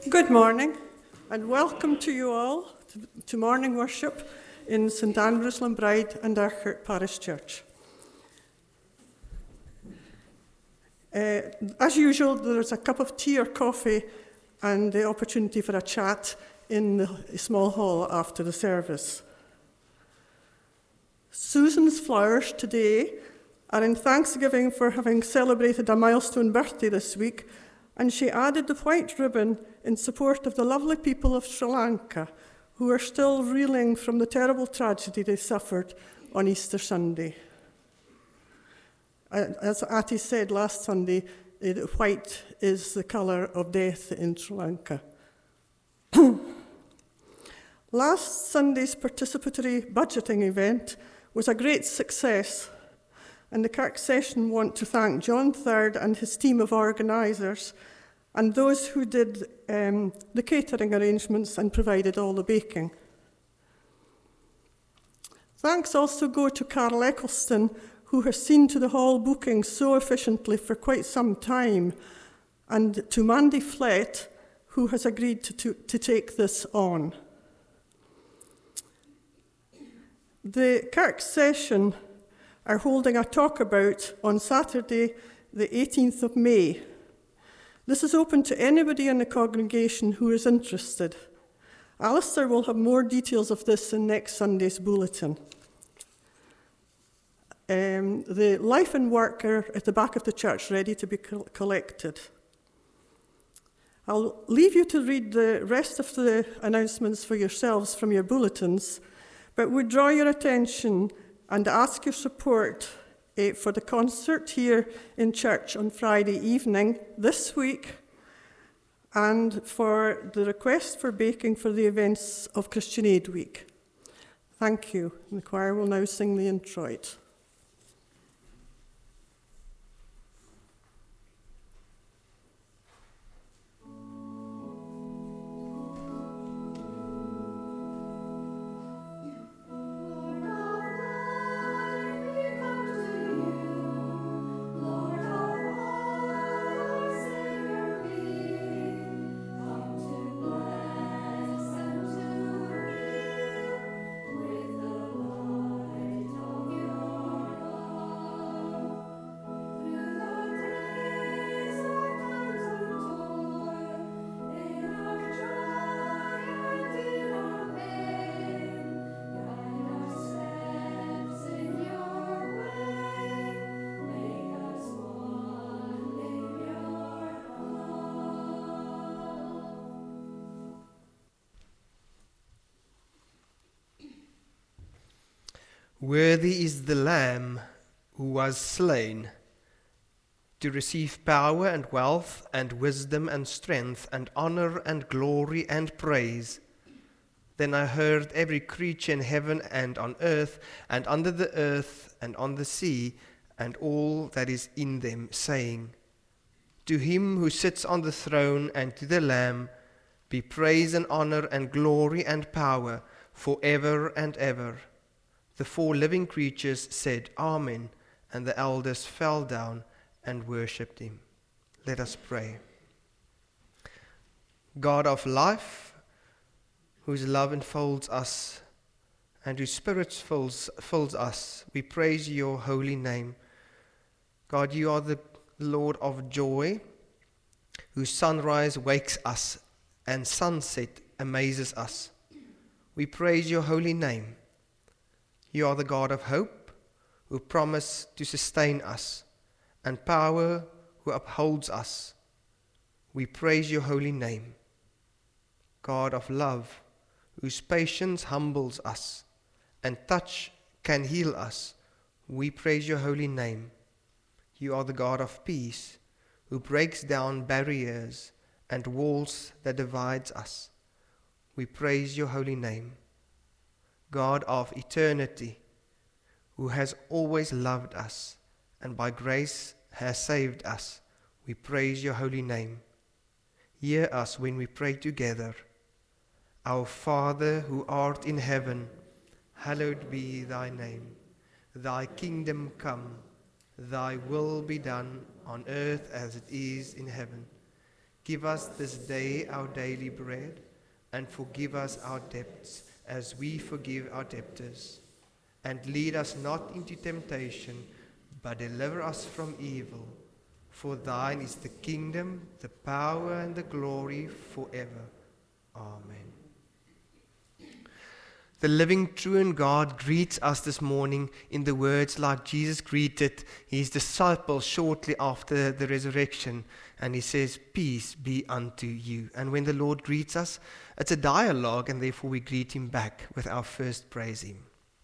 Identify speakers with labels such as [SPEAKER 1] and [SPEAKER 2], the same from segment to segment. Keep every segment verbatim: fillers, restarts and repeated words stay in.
[SPEAKER 1] Good morning, and welcome to you all to, to morning worship in St Andrew's Lambride and Urquhart Parish Church. Uh, as usual, there's a cup of tea or coffee and the opportunity for a chat in the small hall after the service. Susan's flowers today are in thanksgiving for having celebrated a milestone birthday this week, and she added the white ribbon in support of the lovely people of Sri Lanka who are still reeling from the terrible tragedy they suffered on Easter Sunday. As Ati said last Sunday, white is the colour of death in Sri Lanka. Last Sunday's participatory budgeting event was a great success, and the Kirk Session want to thank John Third and his team of organisers and those who did um, the catering arrangements and provided all the baking. Thanks also go to Carl Eccleston, who has seen to the hall booking so efficiently for quite some time, and to Mandy Flett, who has agreed to, to, to take this on. The Kirk Session are holding a talk about on Saturday, the eighteenth of May. This is open to anybody in the congregation who is interested. Alistair will have more details of this in next Sunday's bulletin. Um, the life and work are at the back of the church, ready to be co- collected. I'll leave you to read the rest of the announcements for yourselves from your bulletins, but would draw your attention and ask your support uh, for the concert here in church on Friday evening this week, and for the request for baking for the events of Christian Aid Week. Thank you. And the choir will now sing the introit.
[SPEAKER 2] Worthy is the Lamb who was slain to receive power and wealth and wisdom and strength and honor and glory and praise. Then I heard every creature in heaven and on earth and under the earth and on the sea and all that is in them, saying, To him who sits on the throne and to the Lamb be praise and honor and glory and power forever and ever. The four living creatures said, Amen, and the elders fell down and worshipped him. Let us pray. God of life, whose love enfolds us and whose spirit fills, fills us, we praise your holy name. God, you are the Lord of joy, whose sunrise wakes us and sunset amazes us. We praise your holy name. You are the God of hope, who promised to sustain us, and power, who upholds us. We praise your holy name. God of love, whose patience humbles us, and touch can heal us. We praise your holy name. You are the God of peace, who breaks down barriers and walls that divides us. We praise your holy name. God of eternity, who has always loved us and by grace has saved us, we praise your holy name. Hear us when we pray together. Our Father, who art in heaven, hallowed be thy name. Thy kingdom come, thy will be done on earth as it is in heaven. Give us this day our daily bread, and forgive us our debts, as we forgive our debtors. And lead us not into temptation, but deliver us from evil. For thine is the kingdom, the power, and the glory forever. Amen. The living, true and God greets us this morning in the words like Jesus greeted his disciples shortly after the resurrection. And he says, peace be unto you. And when the Lord greets us, it's a dialogue, and therefore we greet him back with our first praise hymn.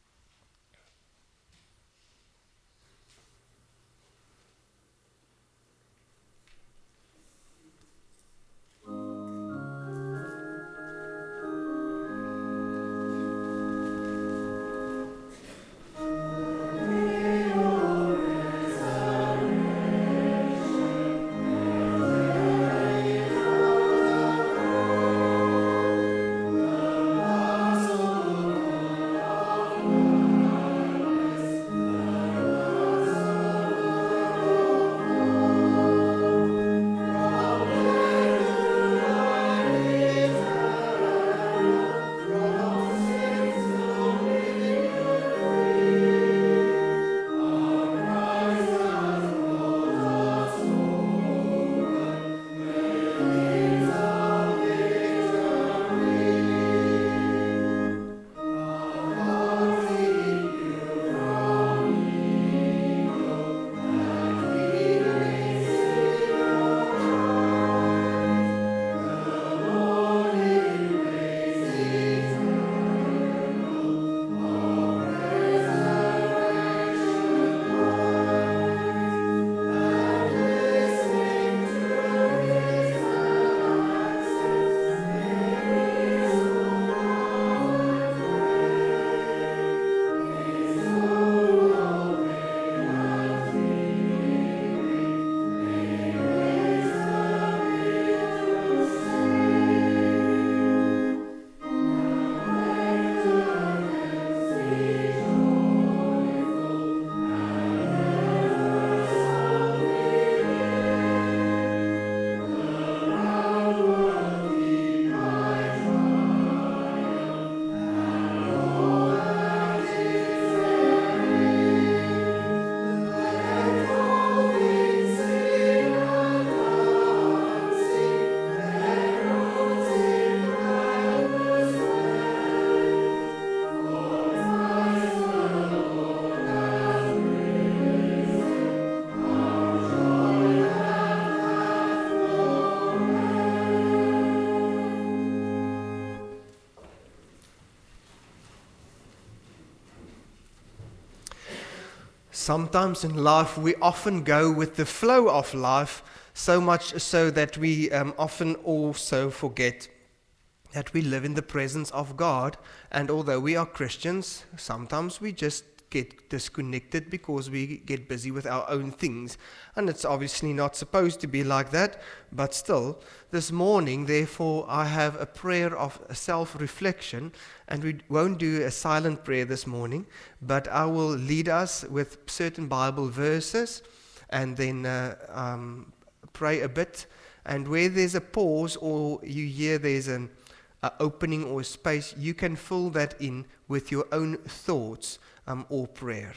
[SPEAKER 2] Sometimes in life we often go with the flow of life, so much so that we um, often also forget that we live in the presence of God. And although we are Christians, sometimes we just get disconnected because we get busy with our own things. And it's obviously not supposed to be like that, but still, this morning, therefore, I have a prayer of self-reflection, and we won't do a silent prayer this morning, but I will lead us with certain Bible verses, and then uh, um, pray a bit. And where there's a pause, or you hear there's an uh, opening or a space, you can fill that in with your own thoughts um, or prayer.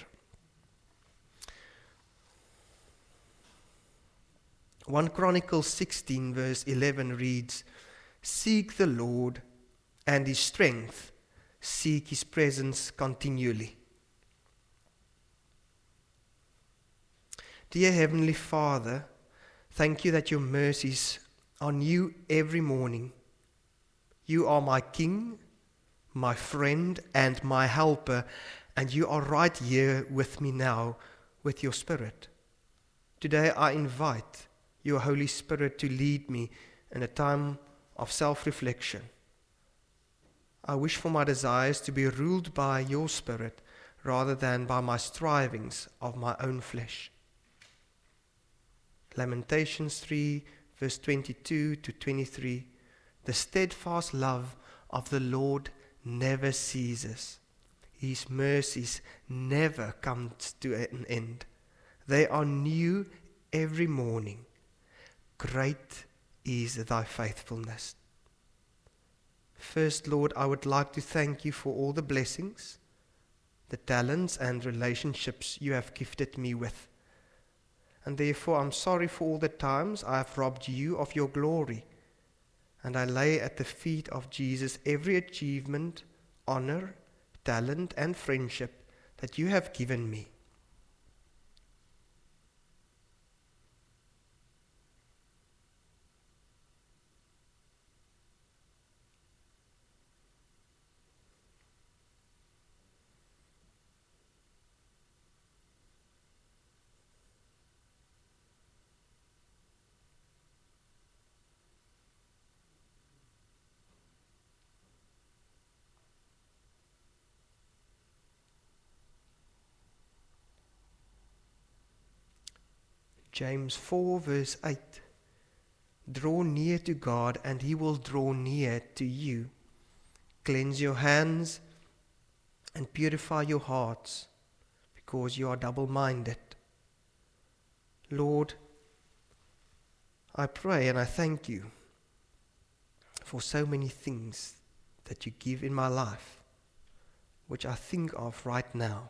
[SPEAKER 2] First Chronicles sixteen verse eleven reads, "Seek the Lord and his strength, seek his presence continually." Dear Heavenly Father, thank you that your mercies are new every morning. You are my King, my friend, and my helper, and you are right here with me now with your Spirit. Today I invite your Holy Spirit to lead me in a time of self-reflection. I wish for my desires to be ruled by your Spirit rather than by my strivings of my own flesh. Lamentations three, verse twenty-two to twenty-three. The steadfast love of the Lord never ceases. His mercies never come to an end. They are new every morning. Great is thy faithfulness. First, Lord, I would like to thank you for all the blessings, the talents and relationships you have gifted me with. And therefore I'm sorry for all the times I have robbed you of your glory. And I lay at the feet of Jesus every achievement, honor, talent, and friendship that you have given me. James four verse eight. Draw near to God and he will draw near to you. Cleanse your hands and purify your hearts, because you are double-minded. Lord, I pray and I thank you for so many things that you give in my life, which I think of right now.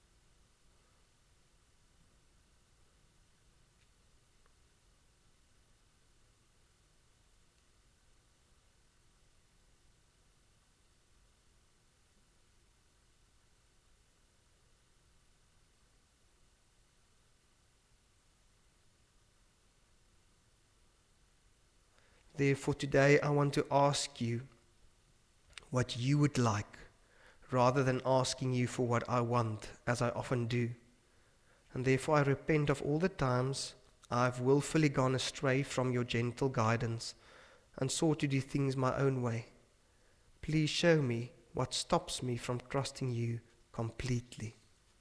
[SPEAKER 2] Therefore, today I want to ask you what you would like, rather than asking you for what I want, as I often do. And therefore I repent of all the times I have willfully gone astray from your gentle guidance and sought to do things my own way. Please show me what stops me from trusting you completely.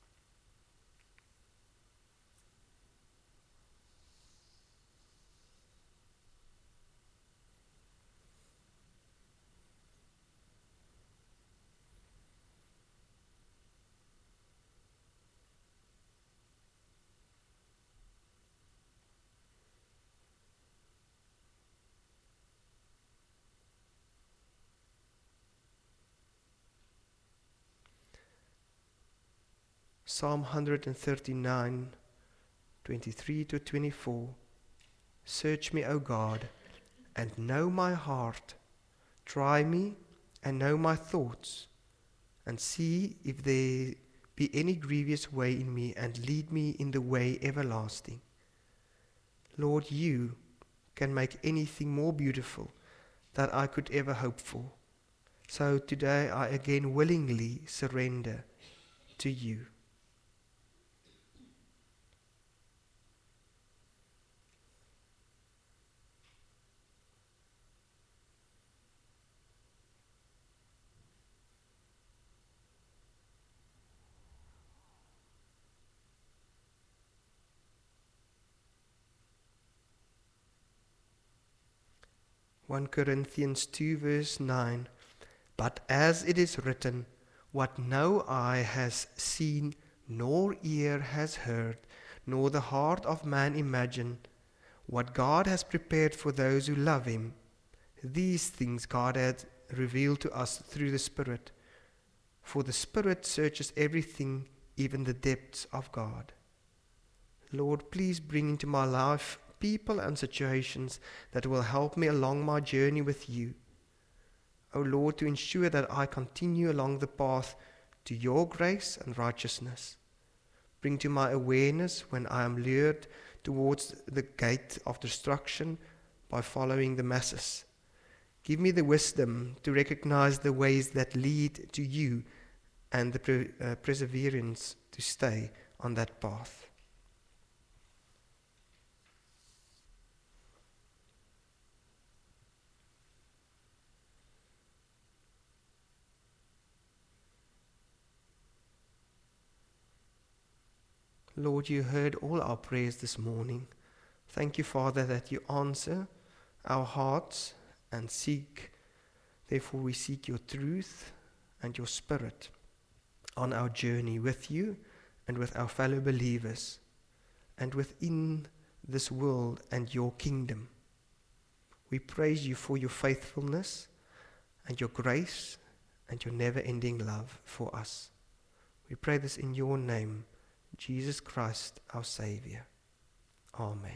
[SPEAKER 2] Psalm one thirty-nine, twenty-three to twenty-four. Search me, O God, and know my heart. Try me and know my thoughts, and see if there be any grievous way in me, and lead me in the way everlasting. Lord, you can make anything more beautiful that I could ever hope for. So today I again willingly surrender to you. First Corinthians two verse nine. But as it is written, what no eye has seen, nor ear has heard, nor the heart of man imagined, what God has prepared for those who love him, these things God had revealed to us through the Spirit. For the Spirit searches everything, even the depths of God. Lord, please bring into my life people and situations that will help me along my journey with you. O Lord, to ensure that I continue along the path to your grace and righteousness. Bring to my awareness when I am lured towards the gate of destruction by following the masses. Give me the wisdom to recognize the ways that lead to you, and the pre- uh, perseverance to stay on that path. Lord, you heard all our prayers this morning. Thank you, Father, that you answer our hearts and seek, therefore we seek your truth and your Spirit on our journey with you and with our fellow believers and within this world and your kingdom. We praise you for your faithfulness and your grace and your never-ending love for us. We pray this in your name, Jesus Christ, our Savior. Amen.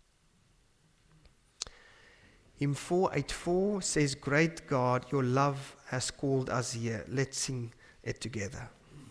[SPEAKER 2] Hymn four eighty-four says, Great God, your love has called us here. Let's sing it together.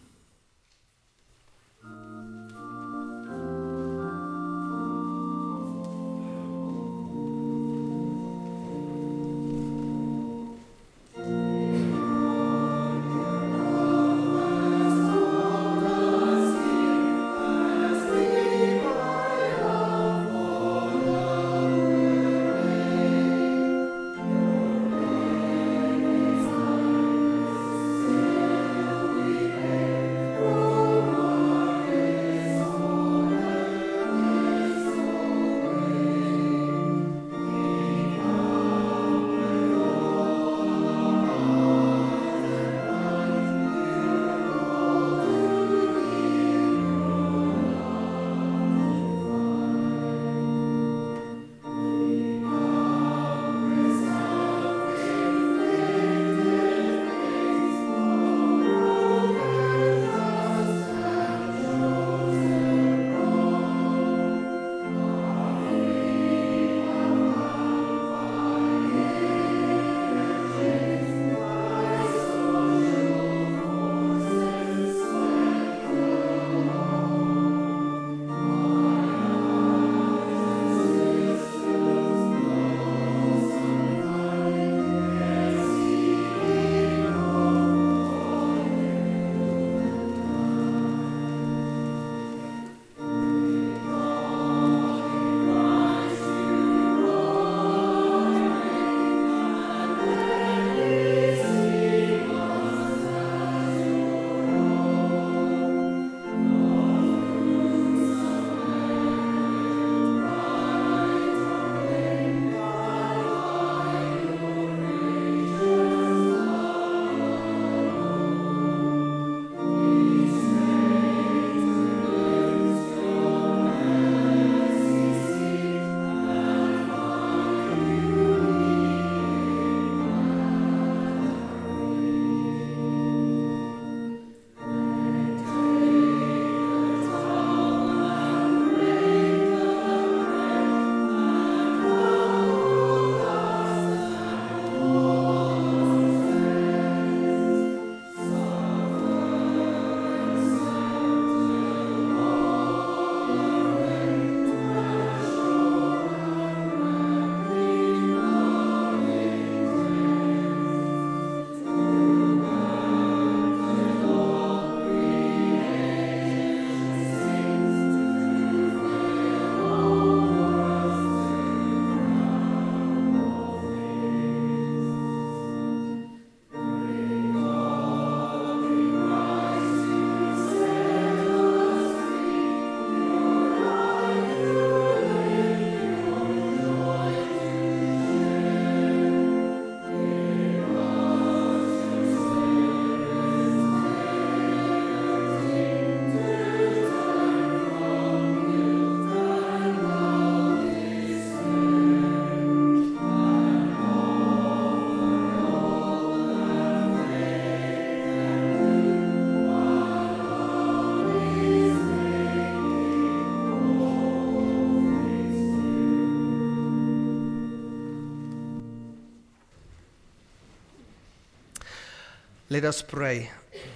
[SPEAKER 2] Let us pray.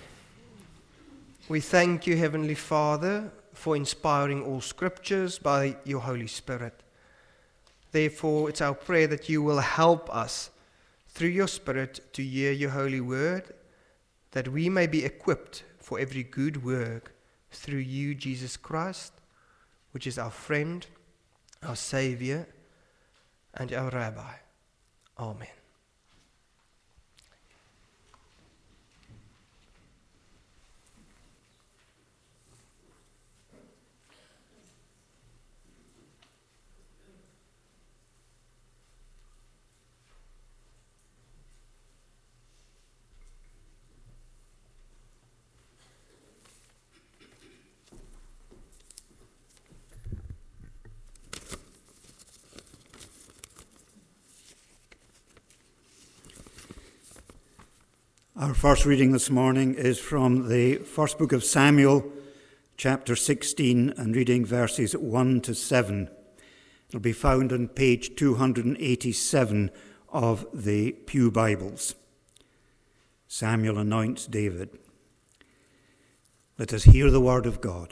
[SPEAKER 2] We thank you, Heavenly Father, for inspiring all scriptures by your Holy Spirit. Therefore, it's our prayer that you will help us through your Spirit to hear your holy word, that we may be equipped for every good work through you, Jesus Christ, which is our friend, our Savior, and our Rabbi. Amen.
[SPEAKER 3] Our first reading this morning is from the first book of Samuel, chapter sixteen, and reading verses one to seven. It'll be found on page two hundred eighty-seven of the Pew Bibles. Samuel anoints David. Let us hear the word of God.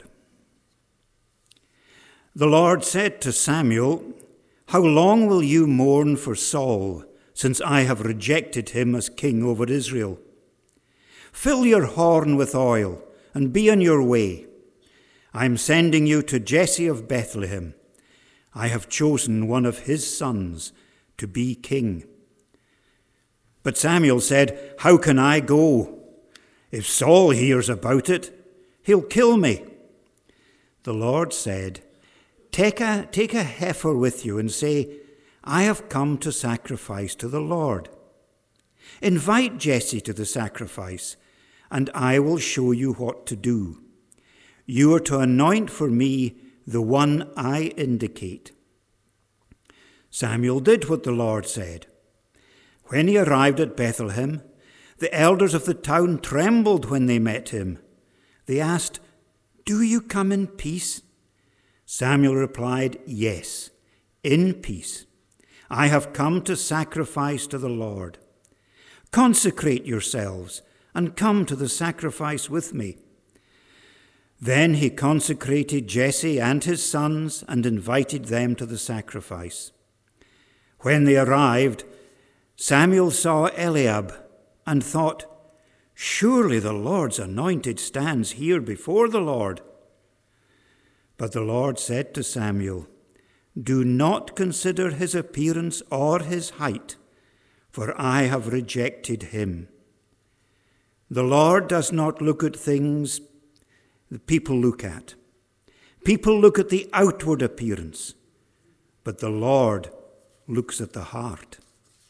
[SPEAKER 3] The Lord said to Samuel, "How long will you mourn for Saul, since I have rejected him as king over Israel? Fill your horn with oil and be on your way. I am sending you to Jesse of Bethlehem. I have chosen one of his sons to be king." But Samuel said, "How can I go? If Saul hears about it, he'll kill me." The Lord said, Take a, take a heifer with you and say, "I have come to sacrifice to the Lord." Invite Jesse to the sacrifice, and I will show you what to do. You are to anoint for me the one I indicate." Samuel did what the Lord said. When he arrived at Bethlehem, the elders of the town trembled when they met him. They asked, "Do you come in peace?" Samuel replied, "Yes, in peace. I have come to sacrifice to the Lord. Consecrate yourselves and come to the sacrifice with me." Then he consecrated Jesse and his sons and invited them to the sacrifice. When they arrived, Samuel saw Eliab and thought, "Surely the Lord's anointed stands here before the Lord." But the Lord said to Samuel, "Do not consider his appearance or his height, for I have rejected him. The Lord does not look at things that people look at. People look at the outward appearance, but the Lord looks at the heart."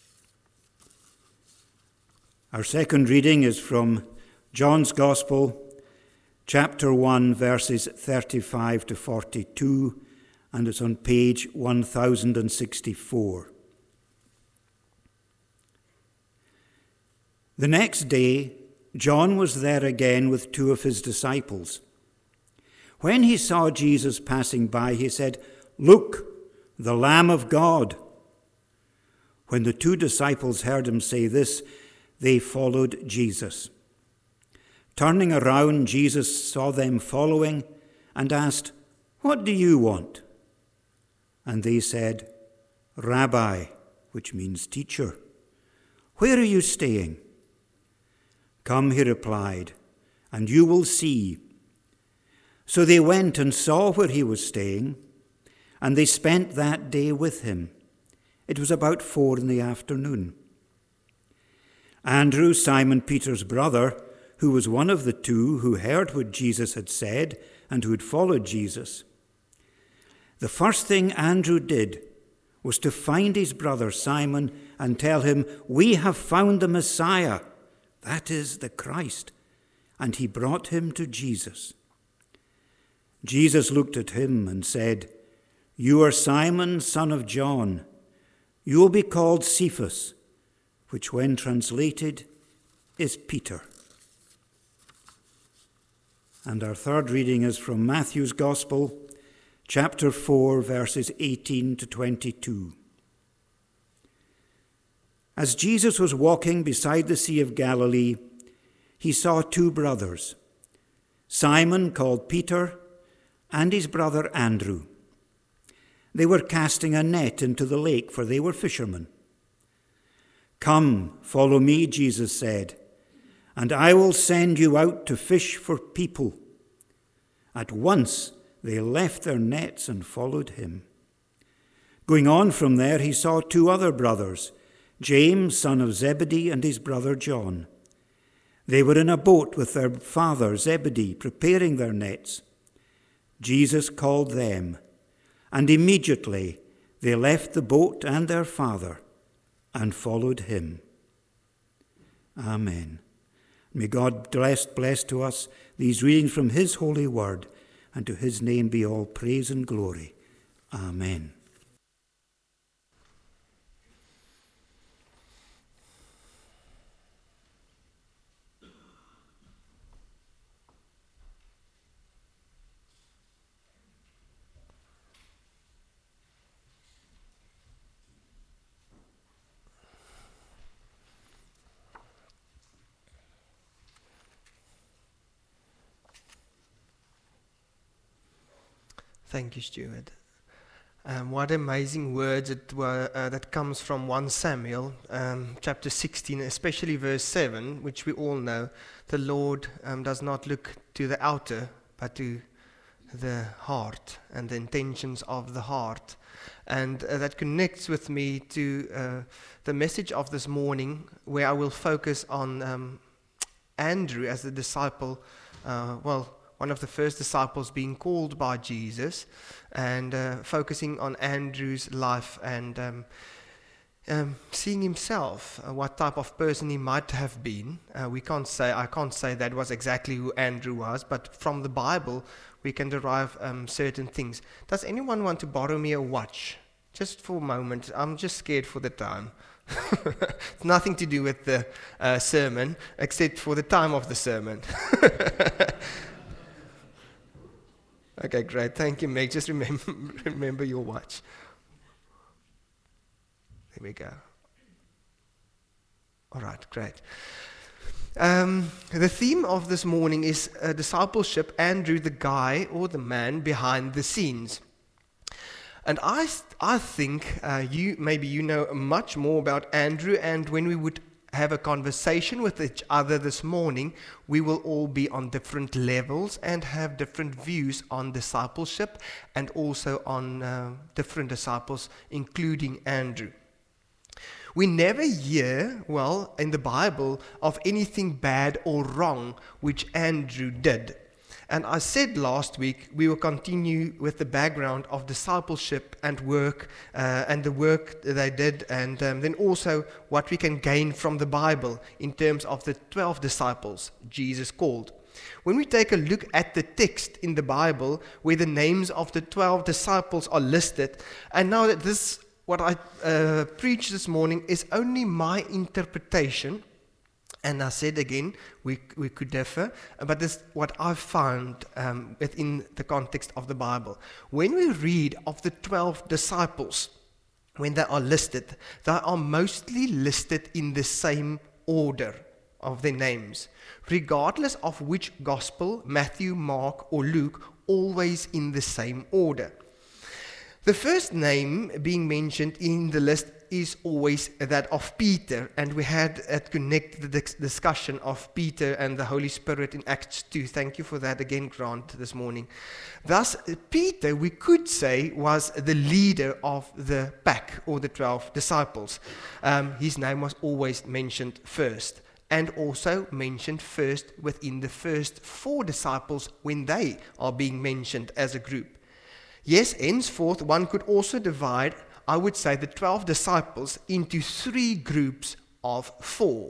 [SPEAKER 3] Our second reading is from John's Gospel, chapter one, verses thirty-five to forty-two, and it's on page one thousand sixty-four. The next day, John was there again with two of his disciples. When he saw Jesus passing by, he said, "Look, the Lamb of God." When the two disciples heard him say this, they followed Jesus. Turning around, Jesus saw them following and asked, "What do you want?" And they said, "Rabbi," which means teacher, "where are you staying?" "Come," he replied, "and you will see." So they went and saw where he was staying, and they spent that day with him. It was about four in the afternoon. Andrew, Simon Peter's brother, who was one of the two who heard what Jesus had said and who had followed Jesus. The first thing Andrew did was to find his brother Simon and tell him, "We have found the Messiah," that is, the Christ, and he brought him to Jesus. Jesus looked at him and said, "You are Simon, son of John. You will be called Cephas," which when translated is Peter. And our third reading is from Matthew's Gospel, chapter four, verses eighteen to twenty-two. As Jesus was walking beside the Sea of Galilee, he saw two brothers, Simon called Peter and his brother Andrew. They were casting a net into the lake, for they were fishermen. "Come, follow me," Jesus said, "and I will send you out to fish for people." At once they left their nets and followed him. Going on from there, he saw two other brothers, James, son of Zebedee, and his brother John. They were in a boat with their father Zebedee, preparing their nets. Jesus called them, and immediately they left the boat and their father and followed him. Amen. May God bless, bless to us these readings from his holy word, and to his name be all praise and glory. Amen.
[SPEAKER 2] Thank you, Stuart. Um, what amazing words it were, uh, that comes from First Samuel, um, chapter sixteen, especially verse seven, which we all know. The Lord um, does not look to the outer, but to the heart and the intentions of the heart. And uh, that connects with me to uh, the message of this morning, where I will focus on um, Andrew as the disciple, uh, well, one of the first disciples being called by Jesus, and uh, focusing on Andrew's life and um, um, seeing himself, uh, what type of person he might have been. Uh, we can't say, I can't say that was exactly who Andrew was, but from the Bible we can derive um, certain things. Does anyone want to borrow me a watch? Just for a moment. I'm just scared for the time. It's nothing to do with the uh, sermon, except for the time of the sermon. Okay, great. Thank you, Meg. Just remember, remember your watch. There we go. All right, great. Um, the theme of this morning is uh, discipleship, Andrew, the guy or the man behind the scenes. And I, I think uh, you maybe you know much more about Andrew, and when we would have a conversation with each other this morning, we will all be on different levels and have different views on discipleship and also on uh, different disciples, including Andrew. We never hear, well, in the Bible, of anything bad or wrong which Andrew did. And I said last week we will continue with the background of discipleship and work uh, and the work that they did, and um, then also what we can gain from the Bible in terms of the twelve disciples Jesus called. When we take a look at the text in the Bible where the names of the twelve disciples are listed, and now that this, what I uh, preach this morning is only my interpretation. And I said again, we we could differ, but this is what I've found um, within the context of the Bible. When we read of the twelve disciples, when they are listed, they are mostly listed in the same order of their names, regardless of which gospel, Matthew, Mark, or Luke, always in the same order. The first name being mentioned in the list is always that of Peter, and we had at Connect the discussion of Peter and the Holy Spirit in Acts two. Thank you for that again, Grant, this morning. Thus, Peter, we could say, was the leader of the pack, or the twelve disciples. Um, his name was always mentioned first, and also mentioned first within the first four disciples when they are being mentioned as a group. Yes, henceforth, one could also divide, I would say, the twelve disciples into three groups of four.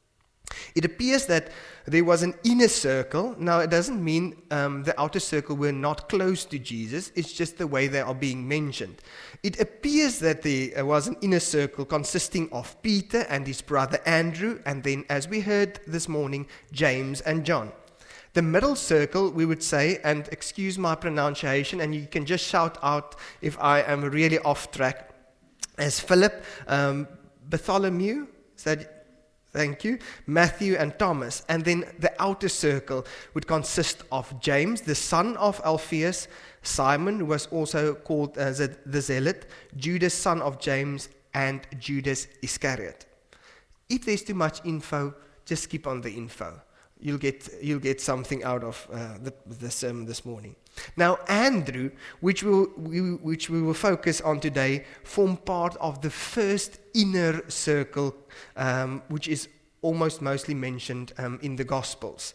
[SPEAKER 2] It appears that there was an inner circle. Now, it doesn't mean um, the outer circle were not close to Jesus. It's just the way they are being mentioned. It appears that there was an inner circle consisting of Peter and his brother Andrew, and then, as we heard this morning, James and John. The middle circle, we would say, and excuse my pronunciation, and you can just shout out if I am really off track, as Philip, um, Bartholomew, is that, thank you, Matthew and Thomas. And then the outer circle would consist of James, the son of Alphaeus, Simon, who was also called uh, the Zealot, Judas, son of James, and Judas Iscariot. If there's too much info, just skip on the info. You'll get you'll get something out of uh, the, the sermon this morning. Now, Andrew, which we'll, we which we will focus on today, form part of the first inner circle, um, which is almost mostly mentioned um, in the Gospels.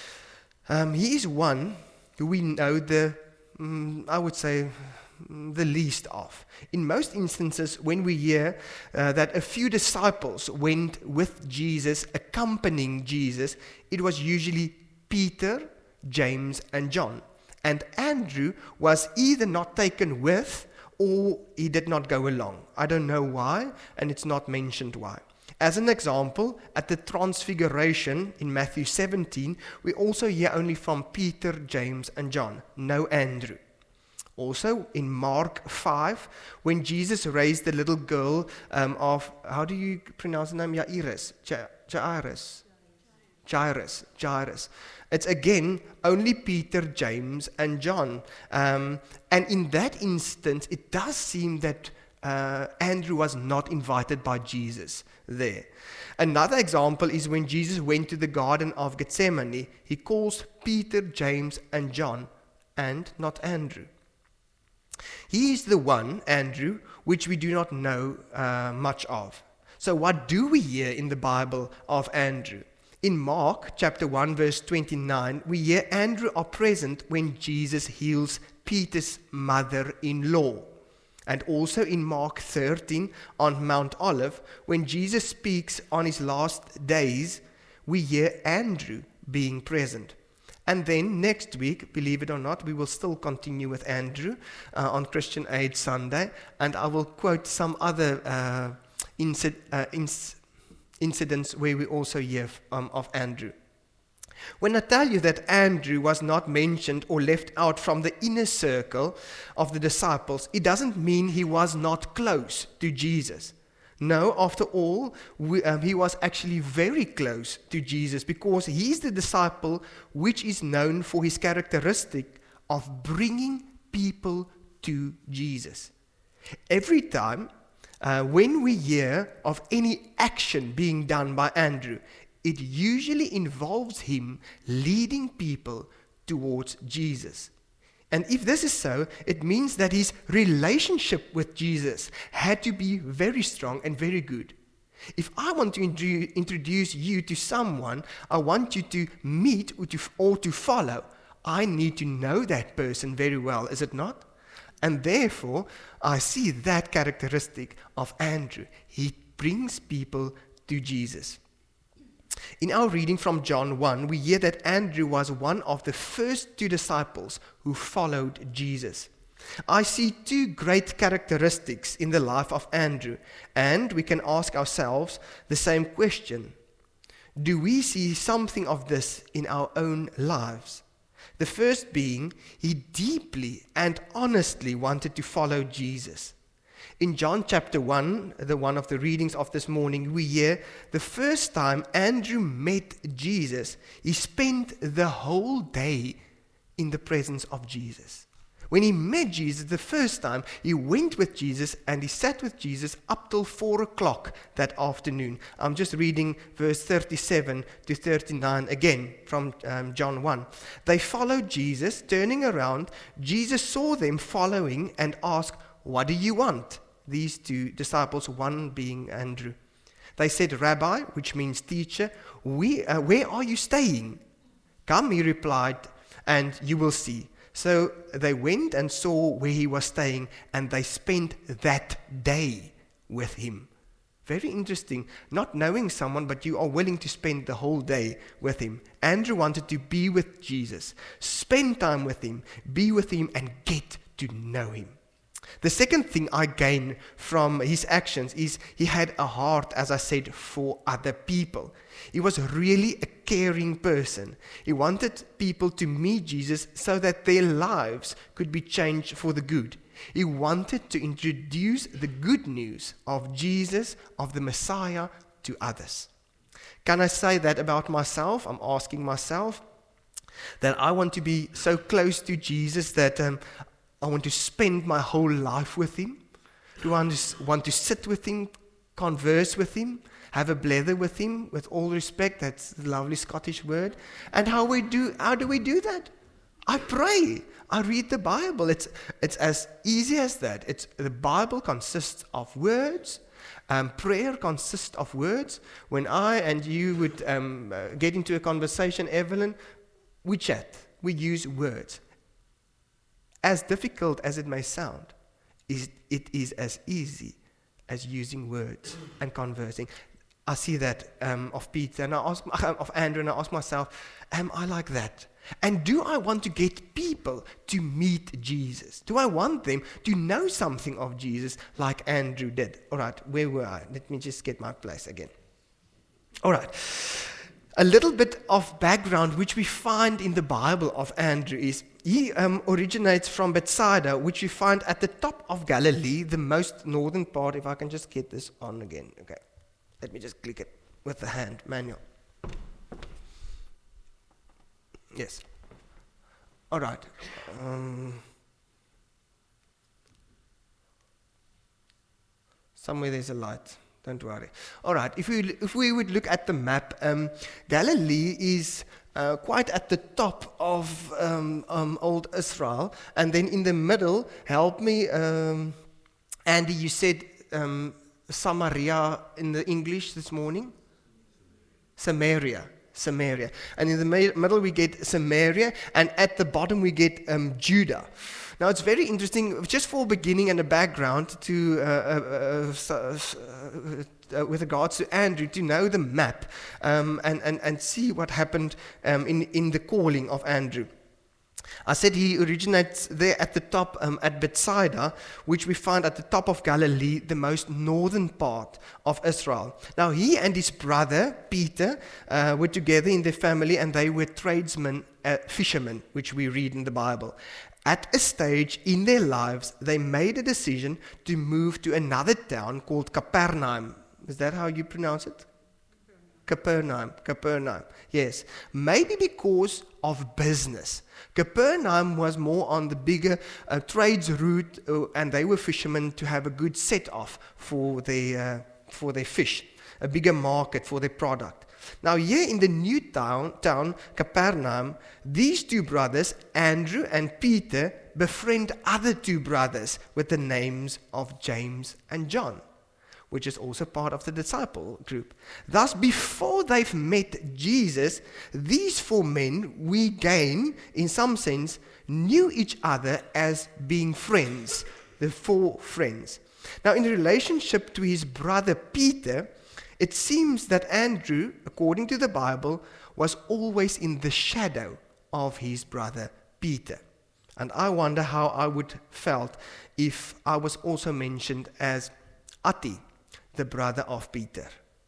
[SPEAKER 2] Um, he is one who we know the, um, I would say, the least of. In most instances, when we hear uh, that a few disciples went with Jesus, accompanying Jesus, it was usually Peter, James, and John. And Andrew was either not taken with or he did not go along. I don't know why, and it's not mentioned why. As an example, at the Transfiguration in Matthew seventeen, we also hear only from Peter, James, and John, no Andrew. Also, in Mark five, when Jesus raised the little girl um, of, how do you pronounce the name? Jairus. Ja- Jairus. Jairus, Jairus. It's again only Peter, James, and John. Um, and in that instance, it does seem that uh, Andrew was not invited by Jesus there. Another example is when Jesus went to the Garden of Gethsemane, he calls Peter, James, and John, and not Andrew. He is the one, Andrew, which we do not know uh, much of. So what do we hear in the Bible of Andrew? In Mark chapter one verse twenty-nine, we hear Andrew are present when Jesus heals Peter's mother-in-law. And also in Mark thirteen on Mount Olive, when Jesus speaks on his last days, we hear Andrew being present. And then next week, believe it or not, we will still continue with Andrew uh, on Christian Aid Sunday, and I will quote some other uh, inci- uh, inc- incidents where we also hear um, of Andrew. When I tell you that Andrew was not mentioned or left out from the inner circle of the disciples, it doesn't mean he was not close to Jesus. No, after all, we, um, he was actually very close to Jesus because he's the disciple which is known for his characteristic of bringing people to Jesus. Every time uh, when we hear of any action being done by Andrew, it usually involves him leading people towards Jesus. And if this is so, it means that his relationship with Jesus had to be very strong and very good. If I want to introduce you to someone I want you to meet or to, or to follow, I need to know that person very well, is it not? And therefore, I see that characteristic of Andrew. He brings people to Jesus. In our reading from John one, we hear that Andrew was one of the first two disciples who followed Jesus. I see two great characteristics in the life of Andrew, and we can ask ourselves the same question. Do we see something of this in our own lives? The first being, he deeply and honestly wanted to follow Jesus. In John chapter one, the one of the readings of this morning, we hear the first time Andrew met Jesus, he spent the whole day in the presence of Jesus. When he met Jesus the first time, he went with Jesus and he sat with Jesus up till four o'clock that afternoon. I'm just reading verse thirty-seven to thirty-nine again from um, John one. They followed Jesus, turning around. Jesus saw them following and asked, "What do you want?" These two disciples, one being Andrew. They said, "Rabbi," which means teacher, we, uh, where are you staying? "Come," he replied, "and you will see." So they went and saw where he was staying, and they spent that day with him. Very interesting. Not knowing someone, but you are willing to spend the whole day with him. Andrew wanted to be with Jesus, spend time with him, be with him, and get to know him. The second thing I gain from his actions is he had a heart, as I said, for other people. He was really a caring person. He wanted people to meet Jesus so that their lives could be changed for the good. He wanted to introduce the good news of Jesus, of the Messiah, to others. Can I say that about myself? I'm asking myself that I want to be so close to Jesus that um, I want to spend my whole life with him. Do I want to sit with him, converse with him, have a blether with him, with all respect? That's the lovely Scottish word. And how we do? How do we do that? I pray. I read the Bible. It's it's as easy as that. It's the Bible consists of words. Um, prayer consists of words. When I and you would um, uh, get into a conversation, Evelyn, we chat. We use words. As difficult as it may sound, it is as easy as using words and conversing. I see that um, of Peter, and I ask of Andrew, and I ask myself, am I like that? And do I want to get people to meet Jesus? Do I want them to know something of Jesus like Andrew did? All right, where were I? Let me just get my place again. All right. A little bit of background which we find in the Bible of Andrew is he um, originates from Bethsaida, which we find at the top of Galilee, the most northern part. If I can just get this on again. Okay, let me just click it with the hand manual. Yes. All right. Um, somewhere there's a light. Don't worry. All right. If we if we would look at the map, um, Galilee is uh, quite at the top of um, um, old Israel, and then in the middle. Help me, um, Andy. You said um, Samaria in the English this morning. Samaria. Samaria. And in the ma- middle we get Samaria, and at the bottom we get um, Judah. Now it's very interesting, just for beginning and a background to, uh, uh, uh, uh, uh, with regards to Andrew, to know the map um, and, and, and see what happened um, in, in the calling of Andrew. I said he originates there at the top um, at Bethsaida, which we find at the top of Galilee, the most northern part of Israel. Now he and his brother, Peter, uh, were together in their family, and they were tradesmen, uh, fishermen, which we read in the Bible. At a stage in their lives, they made a decision to move to another town called Capernaum. Is that how you pronounce it? Capernaum, Capernaum, yes. Maybe because of business. Capernaum was more on the bigger uh, trades route, uh, and they were fishermen to have a good set-off for their, uh, for their fish, a bigger market for their product. Now here in the new town, town, Capernaum, these two brothers, Andrew and Peter, befriend other two brothers with the names of James and John, which is also part of the disciple group. Thus, before they've met Jesus, these four men, we gain, in some sense, knew each other as being friends, the four friends. Now, in relationship to his brother Peter, it seems that Andrew, according to the Bible, was always in the shadow of his brother Peter. And I wonder how I would felt if I was also mentioned as Ati, the brother of Peter,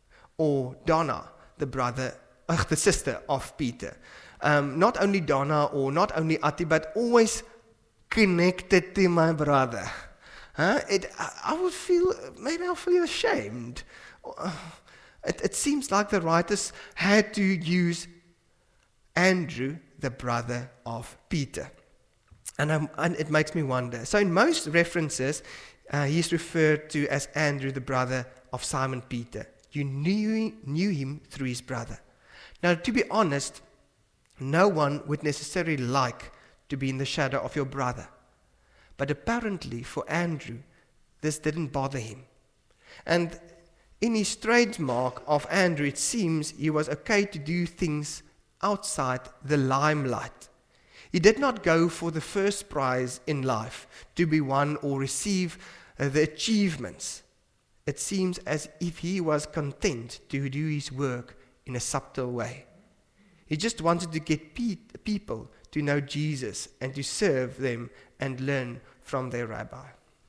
[SPEAKER 2] or Donna, the brother, uh, the sister of Peter. Um, not only Donna or not only Ati, but always connected to my brother. Huh? It, I, I would feel, maybe I'll feel ashamed. It, it seems like the writers had to use Andrew, the brother of Peter. And, um, and it makes me wonder. So in most references, uh, he's referred to as Andrew, the brother of Simon Peter. You knew, knew him through his brother. Now, to be honest, no one would necessarily like to be in the shadow of your brother. But apparently for Andrew, this didn't bother him. And in his trademark of Andrew, it seems he was okay to do things outside the limelight. He did not go for the first prize in life, to be won or receive uh, the achievements. It seems as if he was content to do his work in a subtle way. He just wanted to get pe- people to know Jesus and to serve them and learn from their rabbi.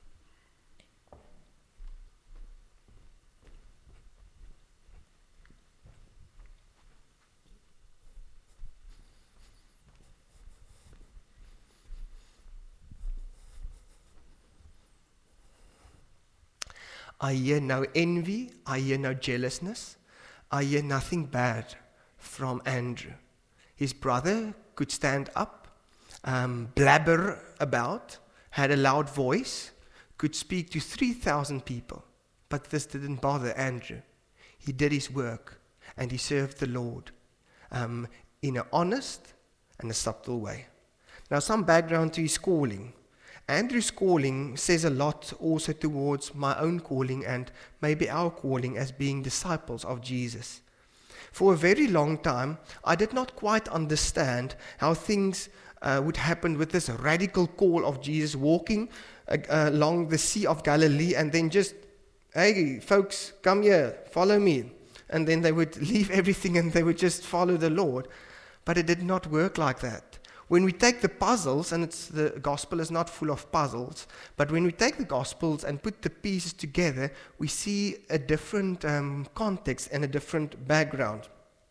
[SPEAKER 2] I hear no envy, I hear no jealousness, I hear nothing bad from Andrew. His brother could stand up, um, blabber about, had a loud voice, could speak to three thousand people. But this didn't bother Andrew. He did his work, and he served the Lord um, in an honest and a subtle way. Now, some background to his calling. Andrew's calling says a lot also towards my own calling and maybe our calling as being disciples of Jesus. For a very long time, I did not quite understand how things uh, would happen with this radical call of Jesus walking uh, uh, along the Sea of Galilee and then just, hey, folks, come here, follow me. And then they would leave everything and they would just follow the Lord. But it did not work like that. When we take the puzzles, and it's, the gospel is not full of puzzles, but when we take the gospels and put the pieces together, we see a different um, context and a different background.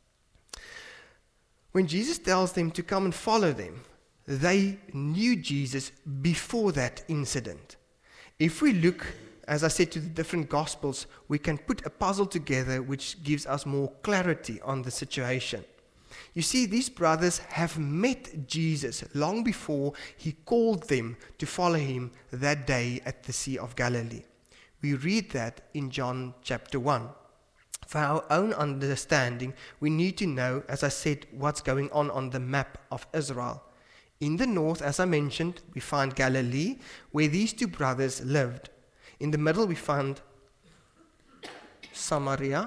[SPEAKER 2] When Jesus tells them to come and follow them, they knew Jesus before that incident. If we look, as I said, to the different gospels, we can put a puzzle together which gives us more clarity on the situation. You see, these brothers have met Jesus long before he called them to follow him that day at the Sea of Galilee. We read that in John chapter one. For our own understanding, we need to know, as I said, what's going on on the map of Israel. In the north, as I mentioned, we find Galilee, where these two brothers lived. In the middle, we find Samaria,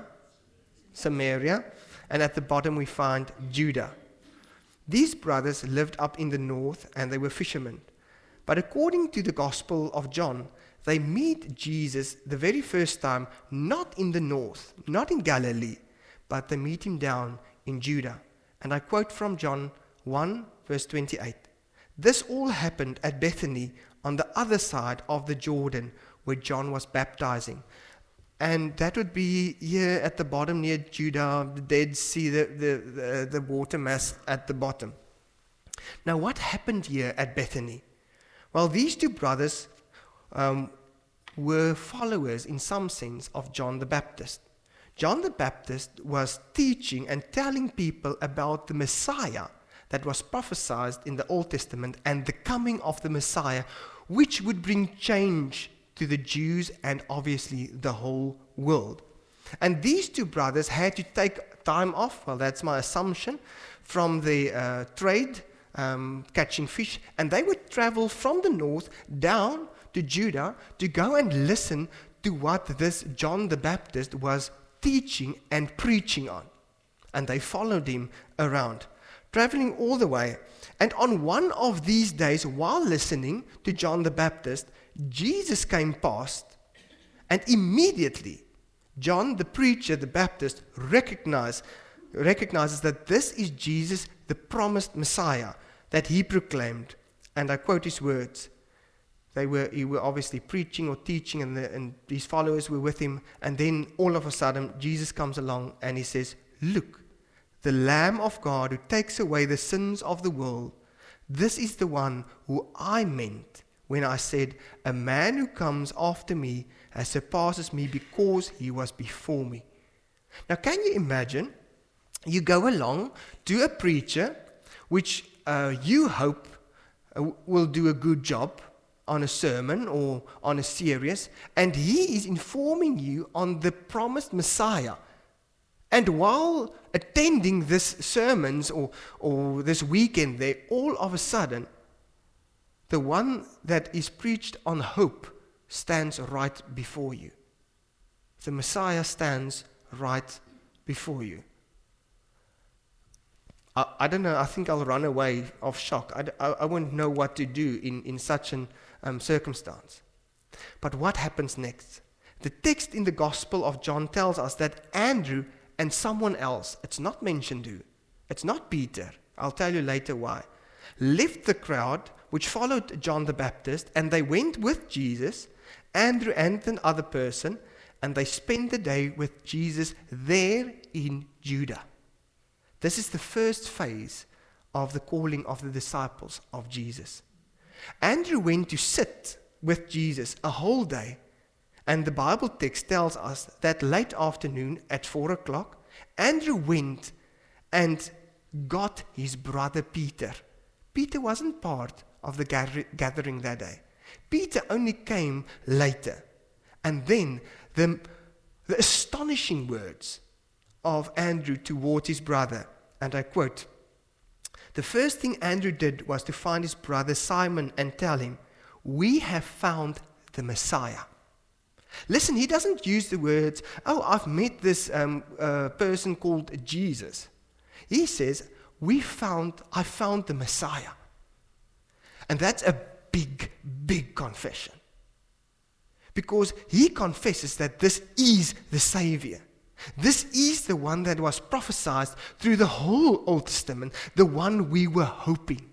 [SPEAKER 2] Samaria, and at the bottom, we find Judah. These brothers lived up in the north, and they were fishermen. But according to the Gospel of John, they meet Jesus the very first time, not in the north, not in Galilee, but they meet him down in Judah. And I quote from John one, verse twenty-eight. This all happened at Bethany on the other side of the Jordan, where John was baptizing. And that would be here at the bottom near Judah, the Dead Sea, the, the, the, the water mass at the bottom. Now, what happened here at Bethany? Well, these two brothers um, were followers, in some sense, of John the Baptist. John the Baptist was teaching and telling people about the Messiah that was prophesied in the Old Testament and the coming of the Messiah, which would bring change to the Jews and obviously the whole world. And these two brothers had to take time off, well, that's my assumption, from the uh, trade, um, catching fish, and they would travel from the north down to Judah to go and listen to what this John the Baptist was teaching and preaching on. And they followed him around, traveling all the way. And on one of these days, while listening to John the Baptist, Jesus came past, and immediately John the preacher, the Baptist, recognized, recognizes that this is Jesus, the promised Messiah that he proclaimed. And I quote his words. They were, he were obviously preaching or teaching, and, the, and his followers were with him. And then all of a sudden, Jesus comes along and he says, "Look, the Lamb of God who takes away the sins of the world. This is the one who I meant when I said, a man who comes after me has surpasses me because he was before me." Now, can you imagine? You go along to a preacher, which uh, you hope uh, will do a good job on a sermon or on a series, and he is informing you on the promised Messiah. And while attending this sermons or, or this weekend there, all of a sudden, the one that is preached on hope stands right before you. The Messiah stands right before you. I, I don't know, I think I'll run away of shock. I, I, I won't know what to do in, in such an um, circumstance. But what happens next? The text in the Gospel of John tells us that Andrew and someone else, it's not mentioned who, it's not Peter, I'll tell you later why, left the crowd which followed John the Baptist, and they went with Jesus, Andrew and another person, and they spent the day with Jesus there in Judah. This is the first phase of the calling of the disciples of Jesus. Andrew went to sit with Jesus a whole day, and the Bible text tells us that late afternoon at four o'clock, Andrew went and got his brother Peter. Peter wasn't part of the gathering that day. Peter only came later. And then the, the astonishing words of Andrew towards his brother, and I quote, "The first thing Andrew did was to find his brother Simon and tell him, 'We have found the Messiah.'" Listen, he doesn't use the words, "Oh, I've met this um, uh, person called Jesus." He says, "We found, I found the Messiah." And that's a big, big confession. Because he confesses that this is the Savior. This is the one that was prophesied through the whole Old Testament, the one we were hoping.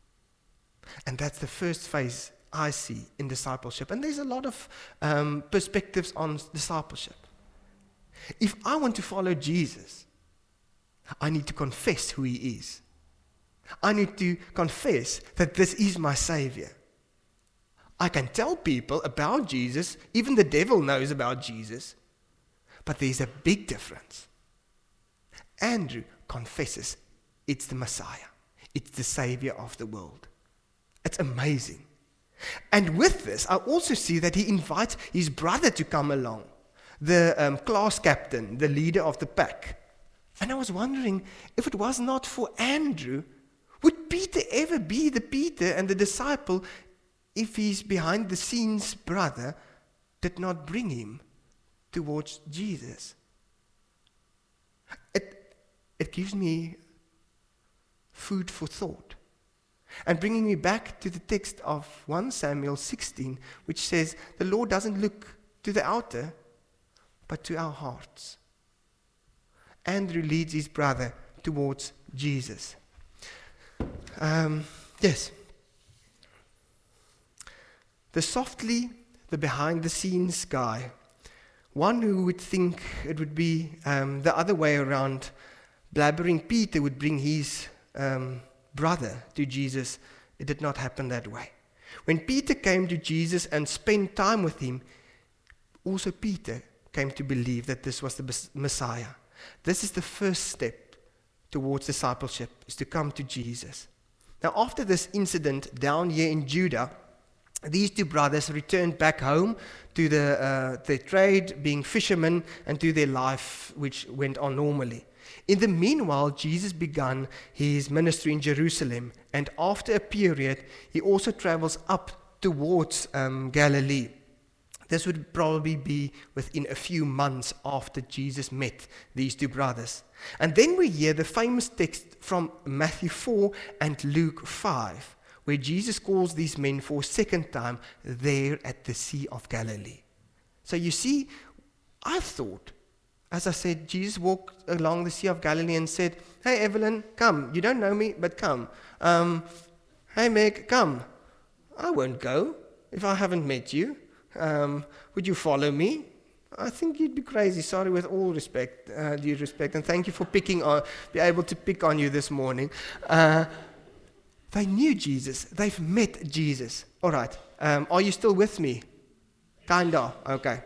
[SPEAKER 2] And that's the first phase I see in discipleship. And there's a lot of um, perspectives on discipleship. If I want to follow Jesus, I need to confess who he is. I need to confess that this is my Savior. I can tell people about Jesus, even the devil knows about Jesus, but there's a big difference. Andrew confesses it's the Messiah. It's the Savior of the world. It's amazing. And with this, I also see that he invites his brother to come along, the um, class captain, the leader of the pack. And I was wondering, if it was not for Andrew, would Peter ever be the Peter and the disciple if his behind-the-scenes brother did not bring him towards Jesus? It, it gives me food for thought. And bringing me back to the text of First Samuel sixteen, which says, the Lord doesn't look to the outer, but to our hearts. Andrew leads his brother towards Jesus. Um, yes. The softly, the behind-the-scenes guy, one who would think it would be um, the other way around, blabbering Peter would bring his um, brother to Jesus. It did not happen that way. When Peter came to Jesus and spent time with him, also Peter came to believe that this was the Messiah. This is the first step towards discipleship, is to come to Jesus. Now, after this incident down here in Judah, these two brothers returned back home to the, uh, their trade, being fishermen, and to their life, which went on normally. In the meanwhile, Jesus began his ministry in Jerusalem, and after a period, he also travels up towards um, Galilee. This would probably be within a few months after Jesus met these two brothers. And then we hear the famous text from Matthew four and Luke five, where Jesus calls these men for a second time there at the Sea of Galilee. So you see, I thought, as I said, Jesus walked along the Sea of Galilee and said, hey, Evelyn, come. You don't know me, but come. Um, hey, Meg, come. I won't go if I haven't met you. Um, would you follow me? I think you'd be crazy. Sorry, with all respect, uh, due respect, and thank you for picking on, be able to pick on you this morning. Uh, they knew Jesus. They've met Jesus. All right. Um, are you still with me? Kinda. Okay.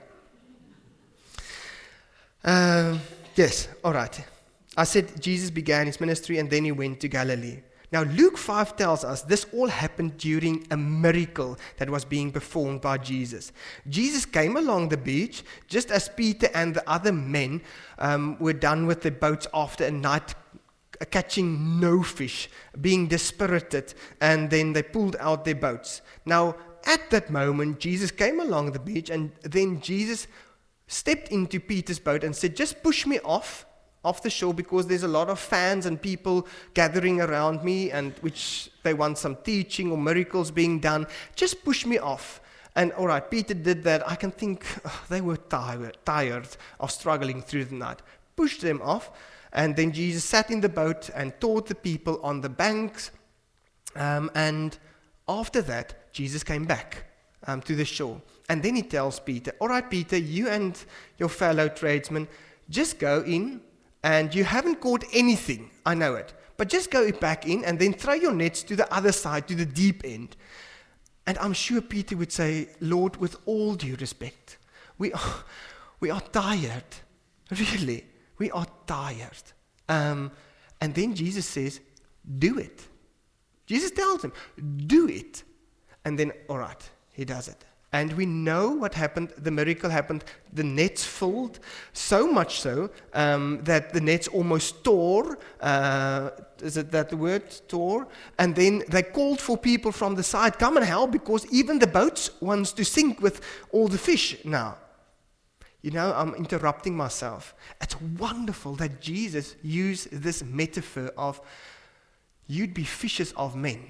[SPEAKER 2] Um, yes. All right. I said Jesus began his ministry and then he went to Galilee. Now, Luke five tells us this all happened during a miracle that was being performed by Jesus. Jesus came along the beach just as Peter and the other men um, were done with their boats after a night catching no fish, being dispirited, and then they pulled out their boats. Now, at that moment, Jesus came along the beach, and then Jesus stepped into Peter's boat and said, just push me off. off the shore, because there's a lot of fans and people gathering around me, and which they want some teaching or miracles being done. Just push me off. And all right, Peter did that. I can think oh, they were tired, tired of struggling through the night. Pushed them off, and then Jesus sat in the boat and taught the people on the banks. Um, and after that, Jesus came back um, to the shore. And then he tells Peter, all right, Peter, you and your fellow tradesmen, just go in. And you haven't caught anything, I know it. But just go back in and then throw your nets to the other side, to the deep end. And I'm sure Peter would say, Lord, with all due respect, we are, we are tired. Really, we are tired. Um, and then Jesus says, do it. Jesus tells him, do it. And then, all right, he does it. And we know what happened. The miracle happened. The nets filled, so much so um, that the nets almost tore. Uh, is it that the word, tore? And then they called for people from the side, come and help, because even the boats wants to sink with all the fish now. You know, I'm interrupting myself. It's wonderful that Jesus used this metaphor of, you'd be fishers of men.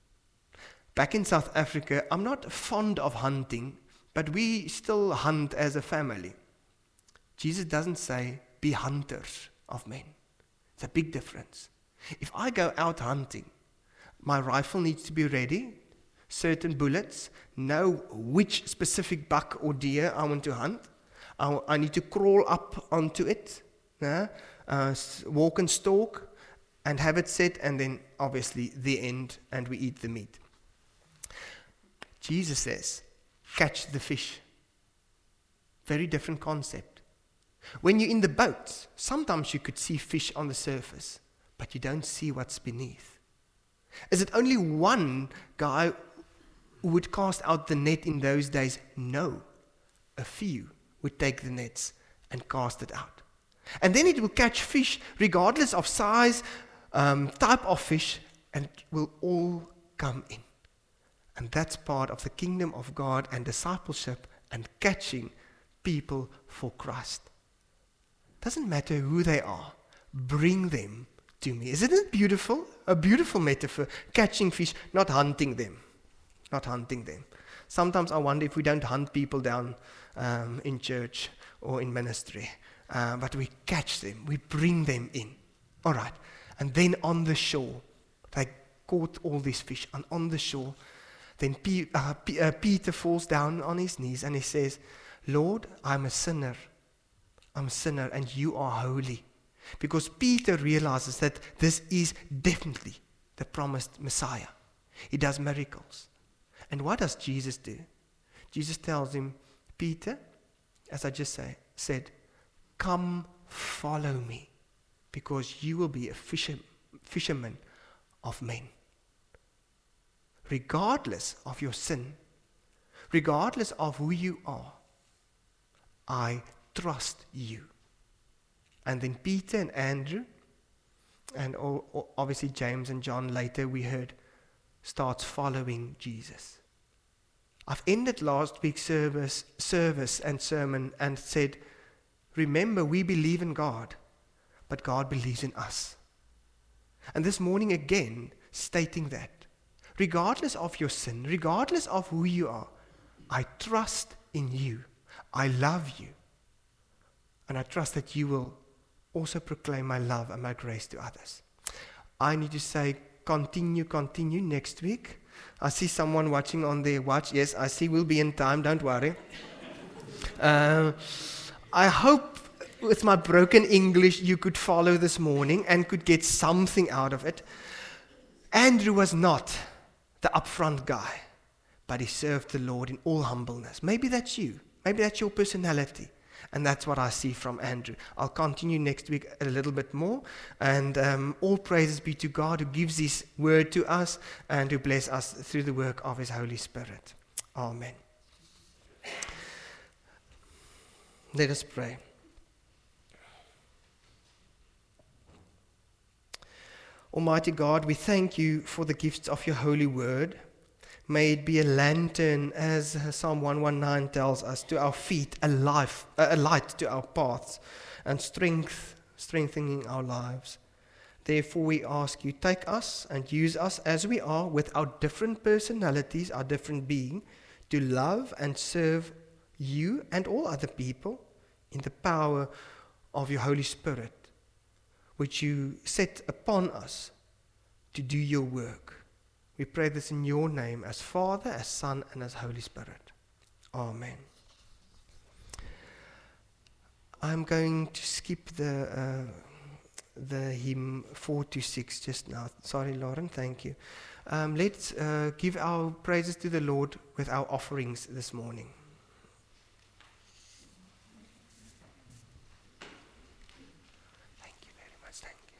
[SPEAKER 2] Back in South Africa, I'm not fond of hunting, but we still hunt as a family. Jesus doesn't say, be hunters of men. It's a big difference. If I go out hunting, my rifle needs to be ready, certain bullets, know which specific buck or deer I want to hunt. I, I need to crawl up onto it, yeah? uh, walk and stalk, and have it set, and then obviously the end, and we eat the meat. Jesus says, catch the fish. Very different concept. When you're in the boat, sometimes you could see fish on the surface, but you don't see what's beneath? Is it only one guy who would cast out the net in those days? No. A few would take the nets and cast it out. And then it will catch fish, regardless of size, um, type of fish, and it will all come in. And that's part of the kingdom of God and discipleship and catching people for Christ. Doesn't matter who they are, bring them to me. Isn't it beautiful? A beautiful metaphor. Catching fish, not hunting them. Not hunting them. Sometimes I wonder if we don't hunt people down um, in church or in ministry. Uh, but we catch them. We bring them in. All right. And then on the shore, they caught all these fish. And on the shore, then P- uh, P- uh, Peter falls down on his knees and he says, Lord, I'm a sinner. I'm a sinner and you are holy. Because Peter realizes that this is definitely the promised Messiah. He does miracles. And what does Jesus do? Jesus tells him, Peter, as I just say, said, come follow me, because you will be a fisher, fisherman of men. Regardless of your sin, regardless of who you are, I trust you. And then Peter and Andrew, and obviously James and John later we heard, starts following Jesus. I've ended last week's service, service and sermon and said, remember, we believe in God, but God believes in us. And this morning again, stating that, regardless of your sin, regardless of who you are, I trust in you. I love you. And I trust that you will also proclaim my love and my grace to others. I need to say, continue, continue next week. I see someone watching on their watch. Yes, I see we'll be in time, don't worry. Uh, I hope with my broken English you could follow this morning and could get something out of it. Andrew was not the upfront guy, but he served the Lord in all humbleness. Maybe that's you. Maybe that's your personality. And that's what I see from Andrew. I'll continue next week a little bit more. And um, all praises be to God who gives his word to us and who bless us through the work of his Holy Spirit. Amen. Let us pray. Almighty God, we thank you for the gifts of your holy word. May it be a lantern, as Psalm one nineteen tells us, to our feet, a life, a light to our paths, and strength, strengthening our lives. Therefore we ask you, take us and use us as we are, with our different personalities, our different being, to love and serve you and all other people in the power of your Holy Spirit, which you set upon us to do your work. We pray this in your name, as Father, as Son, and as Holy Spirit. Amen. I'm going to skip the uh, the hymn four to six just now. Sorry, Lauren, thank you. Um, let's uh, give our praises to the Lord with our offerings this morning. Thank you very much. Thank you.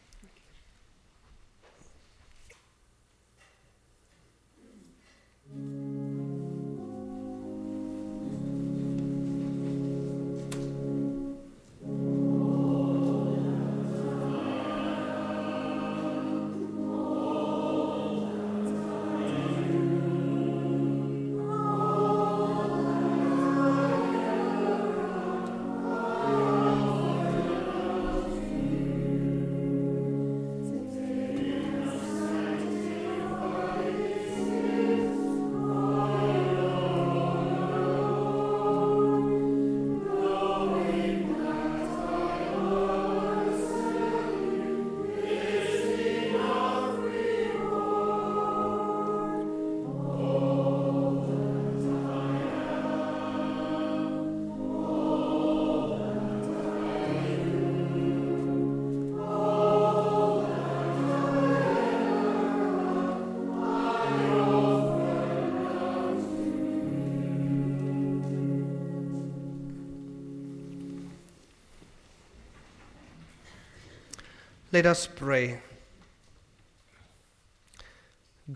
[SPEAKER 2] Let us pray.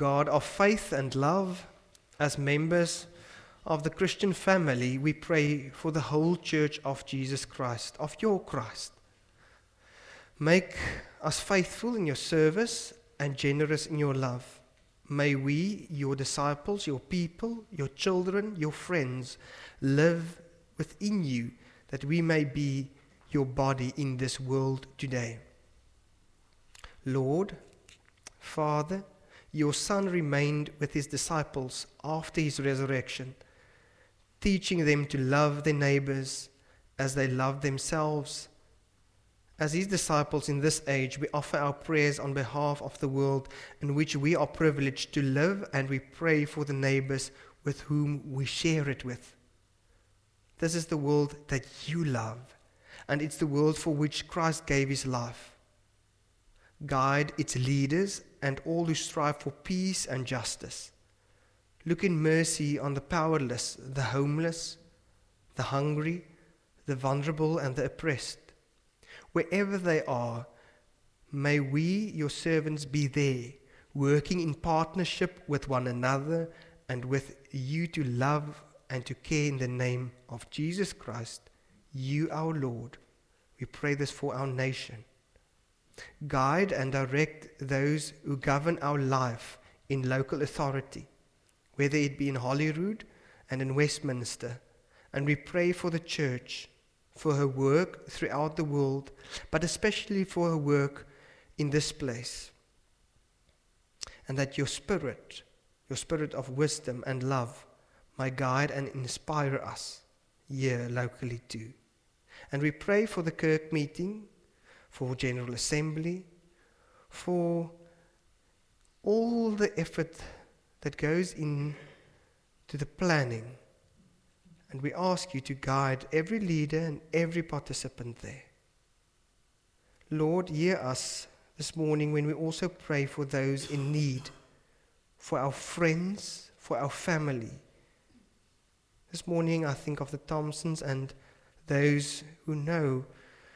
[SPEAKER 2] God of faith and love, as members of the Christian family, we pray for the whole church of Jesus Christ, of your Christ. Make us faithful in your service and generous in your love. May we, your disciples, your people, your children, your friends, live within you, that we may be your body in this world today. Lord, Father, your Son remained with his disciples after his resurrection, teaching them to love their neighbors as they love themselves. As his disciples in this age, we offer our prayers on behalf of the world in which we are privileged to live, and we pray for the neighbors with whom we share it with. This is the world that you love, and it's the world for which Christ gave his life. Guide its leaders and all who strive for peace and justice. Look in mercy on the powerless, the homeless, the hungry, the vulnerable, and the oppressed. Wherever they are, may we, your servants, be there, working in partnership with one another and with you to love and to care in the name of Jesus Christ, you our Lord. We pray this for our nation. Guide and direct those who govern our life in local authority, whether it be in Holyrood and in Westminster. And we pray for the church, for her work throughout the world, but especially for her work in this place. And that your spirit, your spirit of wisdom and love, might guide and inspire us here locally too. And we pray for the Kirk meeting, for General Assembly, for all the effort that goes in to the planning. And we ask you to guide every leader and every participant there. Lord, hear us this morning when we also pray for those in need, for our friends, for our family. This morning I think of the Thompsons and those who know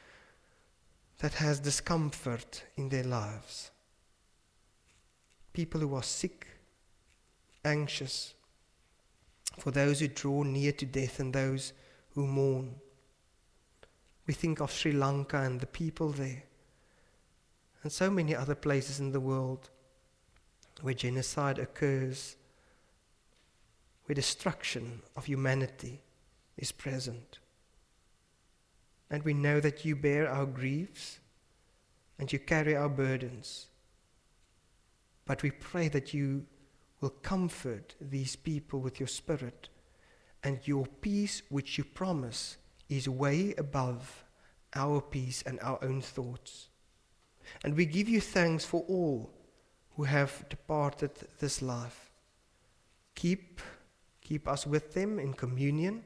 [SPEAKER 2] that has discomfort in their lives. People who are sick, anxious, for those who draw near to death and those who mourn. We think of Sri Lanka and the people there, and so many other places in the world where genocide occurs, where destruction of humanity is present. And we know that you bear our griefs and you carry our burdens. But we pray that you will comfort these people with your spirit, and your peace which you promise is way above our peace and our own thoughts. And we give you thanks for all who have departed this life. Keep, keep us with them in communion.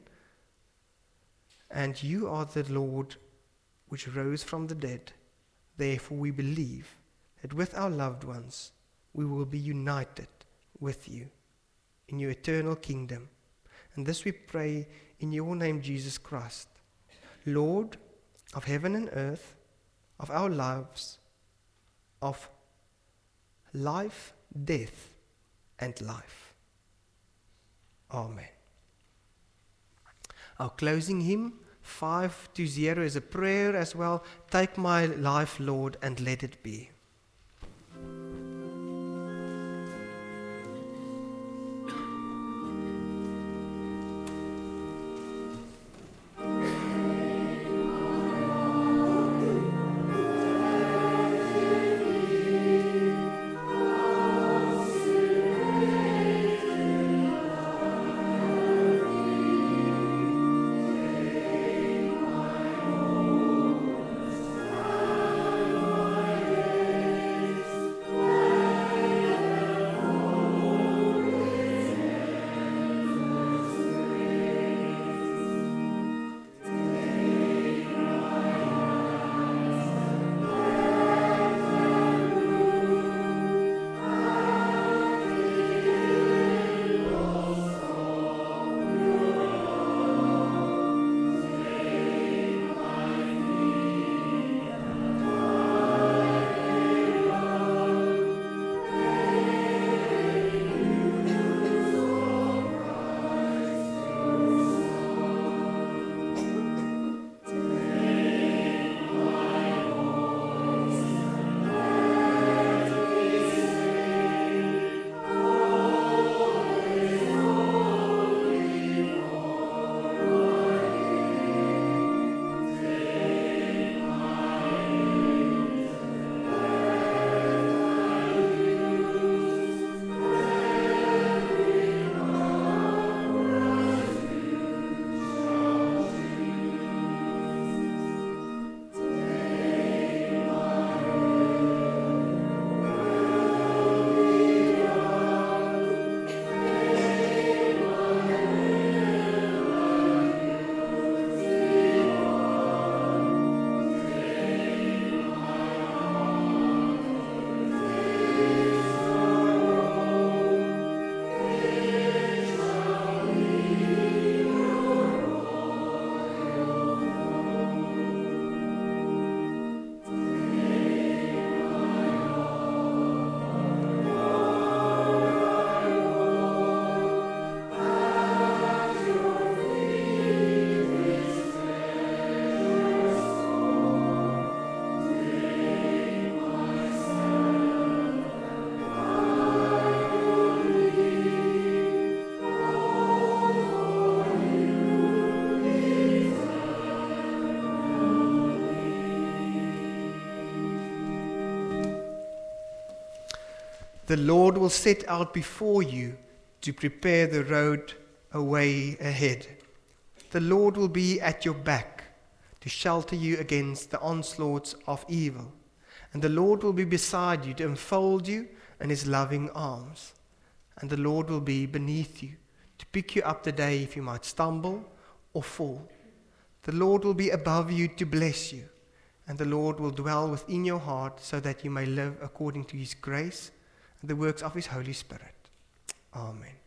[SPEAKER 2] And you are the Lord which rose from the dead. Therefore we believe that with our loved ones we will be united with you in your eternal kingdom. And this we pray in your name, Jesus Christ, Lord of heaven and earth, of our lives, of life, death, and life. Amen. Our closing hymn, five two zero, is a prayer as well. Take my life, Lord, and let it be.
[SPEAKER 4] Amen.
[SPEAKER 2] The Lord will set out before you to prepare the road away ahead. The Lord will be at your back to shelter you against the onslaughts of evil. And the Lord will be beside you to enfold you in his loving arms. And the Lord will be beneath you to pick you up the day if you might stumble or fall. The Lord will be above you to bless you. And the Lord will dwell within your heart so that you may live according to his grace and the works of his Holy Spirit. Amen.